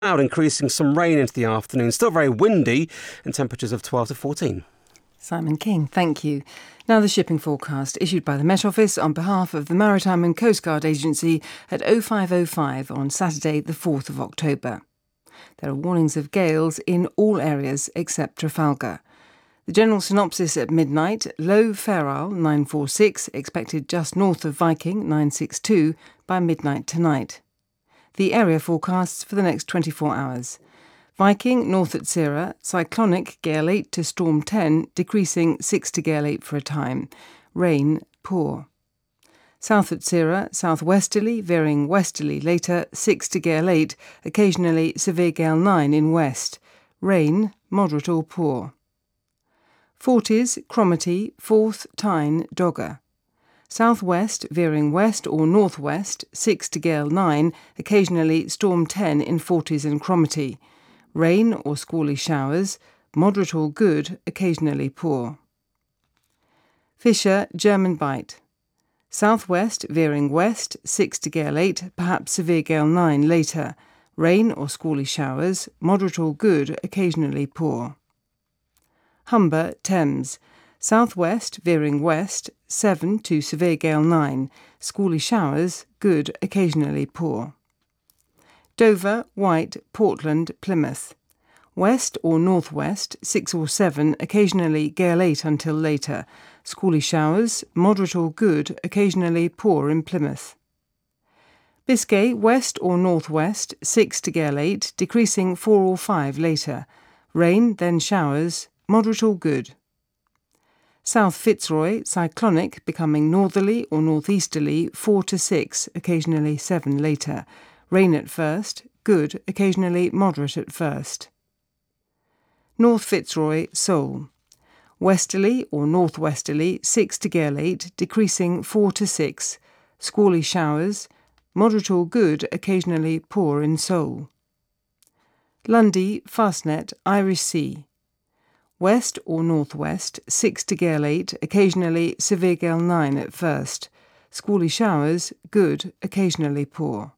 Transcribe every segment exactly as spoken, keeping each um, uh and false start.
Cloud increasing some rain into the afternoon. Still very windy and temperatures of twelve to fourteen. Simon King, thank you. Now the shipping forecast issued by the Met Office on behalf of the Maritime and Coast Guard Agency at oh five oh five on Saturday the fourth of October. There are warnings of gales in all areas except Trafalgar. The general synopsis at midnight: low Fair Isle nine four six, expected just north of Viking nine six two by midnight tonight. The area forecasts for the next twenty-four hours. Viking north at Sierra, cyclonic gale eight to storm ten, decreasing six to gale eight for a time. Rain poor. South at Sierra, southwesterly, veering westerly later, six to gale eight, occasionally severe gale nine in west. Rain moderate or poor. Forties, Cromarty, Forth, Tyne, Dogger. Southwest, veering west or northwest, six to gale nine, occasionally storm ten in Forties and Cromarty. Rain or squally showers, moderate or good, occasionally poor. Fisher, German Bight. Southwest, veering west, six to gale eight, perhaps severe gale nine later. Rain or squally showers, moderate or good, occasionally poor. Humber, Thames. Southwest, veering west, seven to severe gale nine, squally showers, good, occasionally poor. Dover, White, Portland, Plymouth. West or northwest, six or seven, occasionally gale eight until later, squally showers, moderate or good, occasionally poor in Plymouth. Biscay, west or northwest, six to gale eight, decreasing four or five later. Rain, then showers, moderate or good. South Fitzroy, cyclonic, becoming northerly or northeasterly, four to six, occasionally seven later. Rain at first, good, occasionally moderate at first. North Fitzroy, Seoul. Westerly or northwesterly, six to gale eight, decreasing four to six. Squally showers, moderate or good, occasionally poor in Seoul. Lundy, Fastnet, Irish Sea. West or northwest, six to gale eight, occasionally severe gale nine at first. Squally showers, good, occasionally poor.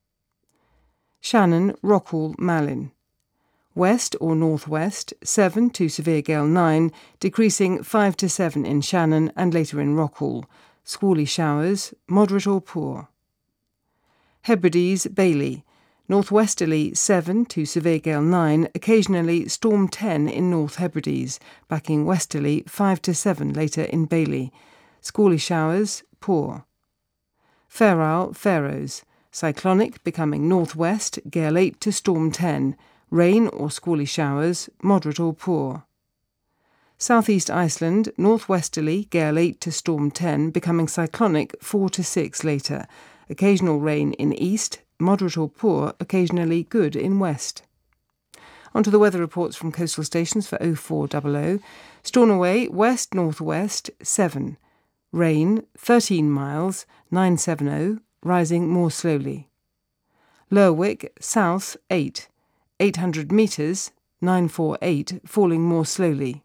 Shannon, Rockall, Malin. West or northwest, seven to severe gale nine, decreasing five to seven in Shannon and later in Rockall. Squally showers, moderate or poor. Hebrides, Bailey. Northwesterly seven to severe gale nine, occasionally storm ten in North Hebrides, backing westerly five to seven later in Bailey. Squally showers, poor. Fair Isle, Faroes. Cyclonic becoming northwest, gale eight to storm ten. Rain or squally showers, moderate or poor. Southeast Iceland, northwesterly, gale eight to storm ten, becoming cyclonic four to six later. Occasional rain in east, moderate or poor, occasionally good in west. On to the weather reports from coastal stations for oh four hundred. Stornoway, west-northwest, seven. Rain, thirteen miles, nine seventy, rising more slowly. Lerwick, south, eight. eight hundred metres, nine forty-eight, falling more slowly.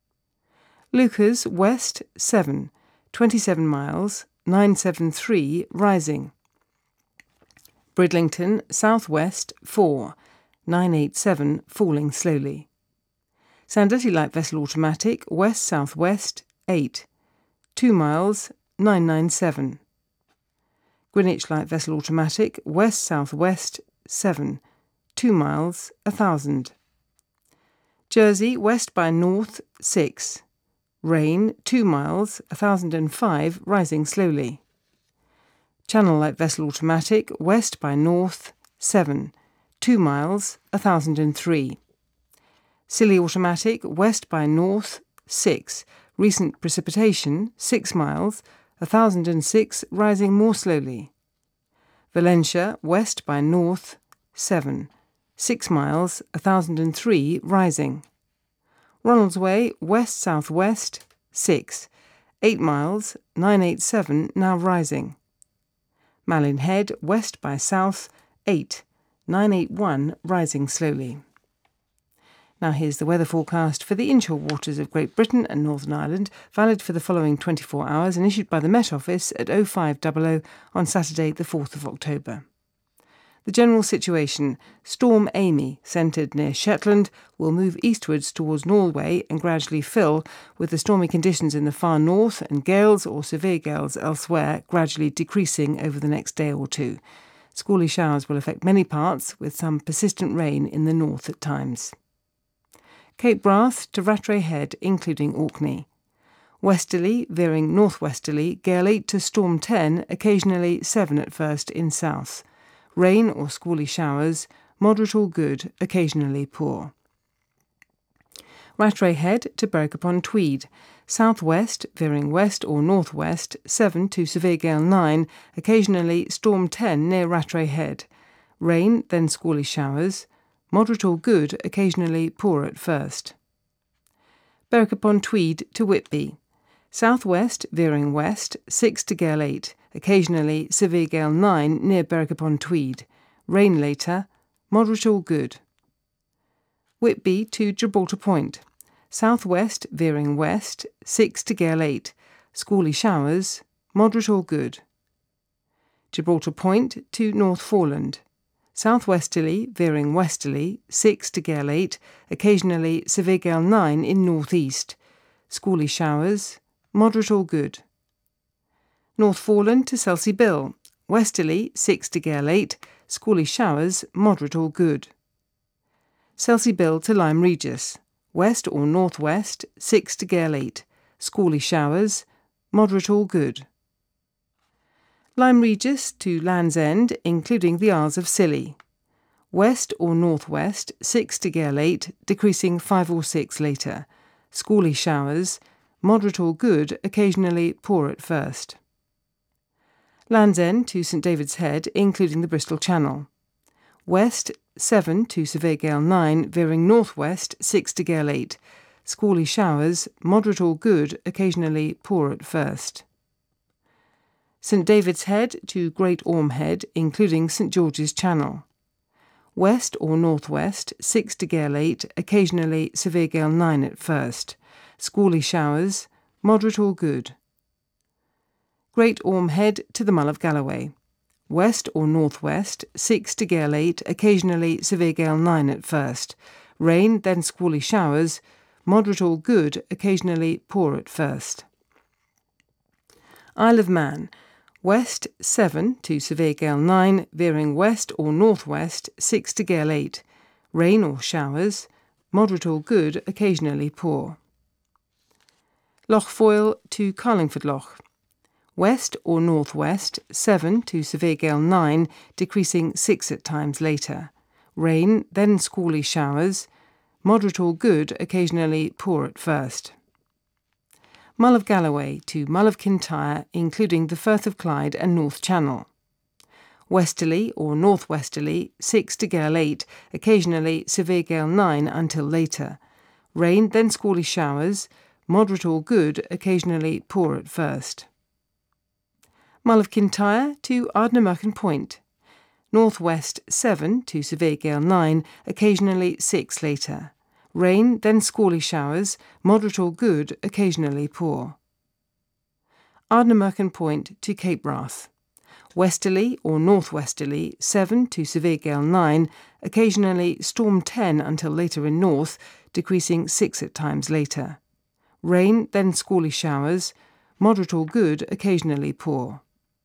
Lucas, west, seven. twenty-seven miles, nine seventy-three, rising. Bridlington, southwest, four. nine eighty-seven, falling slowly. Sandetty light vessel automatic, west-southwest, eight. two miles, nine ninety-seven. Greenwich light vessel automatic, west-southwest, seven. two miles, one thousand. Jersey, west by north, six. Rain, two miles, one thousand five, rising slowly. Channel light vessel automatic, west by north, seven. two miles, one thousand three. Scilly automatic, west by north, six. Recent precipitation, six miles, one thousand six, rising more slowly. Valentia, west by north, seven. six miles, one thousand three, rising. Ronaldsway, west-southwest, six. eight miles, nine eighty-seven, now rising. Malin Head, west by south, eight. nine eighty-one, rising slowly. Now here's the weather forecast for the inshore waters of Great Britain and Northern Ireland, valid for the following twenty-four hours and issued by the Met Office at oh five hundred on Saturday the fourth of October. The general situation: Storm Amy, centred near Shetland, will move eastwards towards Norway and gradually fill, with the stormy conditions in the far north and gales or severe gales elsewhere gradually decreasing over the next day or two. Squally showers will affect many parts, with some persistent rain in the north at times. Cape Wrath to Rattray Head, including Orkney. Westerly, veering northwesterly, gale eight to storm ten, occasionally seven at first in south. Rain or squally showers, moderate or good, occasionally poor. Rattray Head to Berwick-upon-Tweed. Southwest, veering west or northwest, seven to severe gale nine, occasionally storm ten near Rattray Head. Rain, then squally showers, moderate or good, occasionally poor at first. Berwick-upon-Tweed to Whitby. Southwest, veering west, six to gale eight, occasionally severe gale nine near Berwick-upon-Tweed. Rain later, moderate or good. Whitby to Gibraltar Point. Southwest, veering west, six to gale eight, squally showers, moderate or good. Gibraltar Point to North Foreland. Southwesterly, veering westerly, six to gale eight, occasionally severe gale nine in northeast. Squally showers, moderate or good. North Foreland to Selsey Bill. Westerly, six to gale eight, squally showers, moderate or good. Selsey Bill to Lyme Regis. West or northwest, six to gale eight, squally showers, moderate or good. Lyme Regis to Land's End, including the Isles of Scilly. West or northwest, six to gale eight, decreasing five or six later. Squally showers, moderate or good, occasionally poor at first. Land's End to St David's Head, including the Bristol Channel. West, seven to severe gale nine, veering northwest, six to gale eight. Squally showers, moderate or good, occasionally poor at first. St David's Head to Great Orme Head, including St George's Channel. West or northwest, six to gale eight, occasionally severe gale nine at first. Squally showers, moderate or good. Great Orme Head to the Mull of Galloway. West or northwest, six to gale eight, occasionally severe gale nine at first. Rain, then squally showers, moderate or good, occasionally poor at first. Isle of Man. West, seven to severe gale nine, veering west or northwest, six to gale eight. Rain or showers, moderate or good, occasionally poor. Loch Foyle to Carlingford Loch. West or northwest, seven to severe gale nine, decreasing six at times later. Rain, then squally showers, moderate or good, occasionally poor at first. Mull of Galloway to Mull of Kintyre, including the Firth of Clyde and North Channel. Westerly or northwesterly, six to gale eight, occasionally severe gale nine until later. Rain, then squally showers, moderate or good, occasionally poor at first. Mull of Kintyre to Ardnamurchan Point. Northwest seven to severe gale nine, occasionally six later. Rain, then squally showers, moderate or good, occasionally poor. Ardnamurchan Point to Cape Wrath. Westerly or northwesterly, seven to severe gale nine, occasionally storm ten until later in north, decreasing six at times later. Rain, then squally showers, moderate or good, occasionally poor.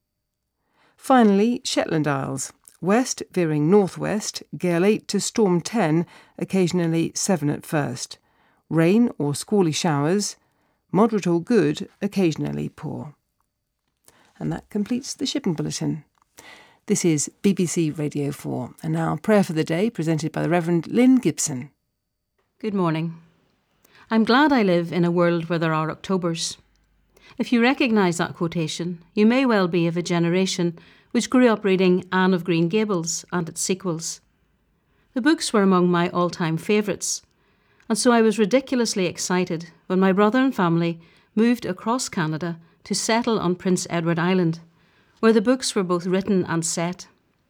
Finally, Shetland Isles. West veering northwest, gale eight to storm ten, occasionally seven at first. Rain or squally showers, moderate or good, occasionally poor. And that completes the shipping bulletin. This is B B C Radio four, and now prayer for the day presented by the Reverend Lynn Gibson. Good morning. I'm glad I live in a world where there are Octobers. If you recognise that quotation, you may well be of a generation which grew up reading Anne of Green Gables and its sequels. The books were among my all-time favourites, and so I was ridiculously excited when my brother and family moved across Canada to settle on Prince Edward Island, where the books were both written and set.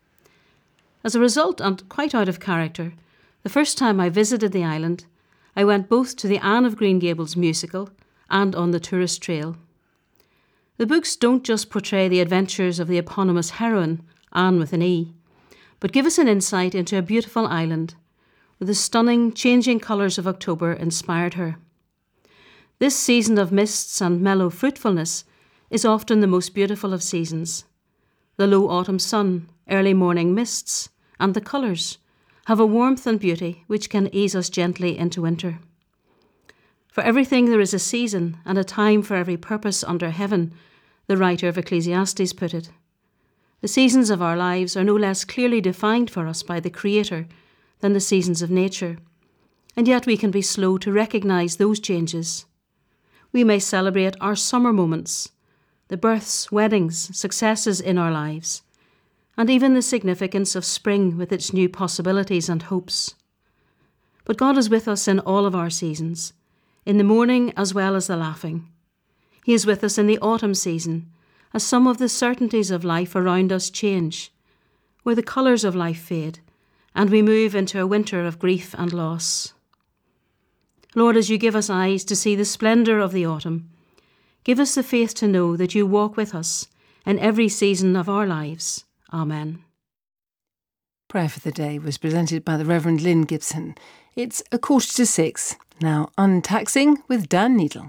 As a result, and quite out of character, the first time I visited the island, I went both to the Anne of Green Gables musical and on the tourist trail. The books don't just portray the adventures of the eponymous heroine, Anne with an E, but give us an insight into a beautiful island where the stunning, changing colours of October inspired her. This season of mists and mellow fruitfulness is often the most beautiful of seasons. The low autumn sun, early morning mists, and the colours have a warmth and beauty which can ease us gently into winter. For everything there is a season and a time for every purpose under heaven, the writer of Ecclesiastes put it. The seasons of our lives are no less clearly defined for us by the Creator than the seasons of nature, and yet we can be slow to recognise those changes. We may celebrate our summer moments, the births, weddings, successes in our lives, and even the significance of spring with its new possibilities and hopes. But God is with us in all of our seasons, in the mourning as well as the laughing. He is with us in the autumn season, as some of the certainties of life around us change, where the colours of life fade, and we move into a winter of grief and loss. Lord, as you give us eyes to see the splendour of the autumn, give us the faith to know that you walk with us in every season of our lives. Amen. Prayer for the Day was presented by the Reverend Lynn Gibson. It's a quarter to six. Now untaxing with Dan Needle.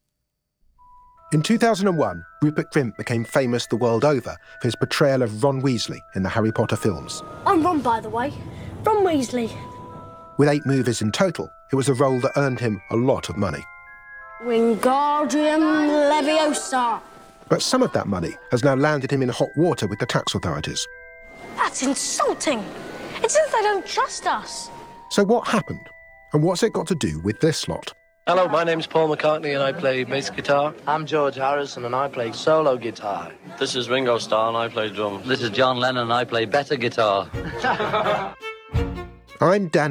In two thousand one, Rupert Grint became famous the world over for his portrayal of Ron Weasley in the Harry Potter films. I'm Ron, by the way. Ron Weasley. With eight movies in total, it was a role that earned him a lot of money. Wingardium Leviosa. But some of that money has now landed him in hot water with the tax authorities. That's insulting. It's as if they don't trust us. So what happened? And what's it got to do with this lot? Hello, my name's Paul McCartney and I play bass guitar. I'm George Harrison and I play solo guitar. This is Ringo Starr and I play drums. This is John Lennon and I play better guitar. I'm Dan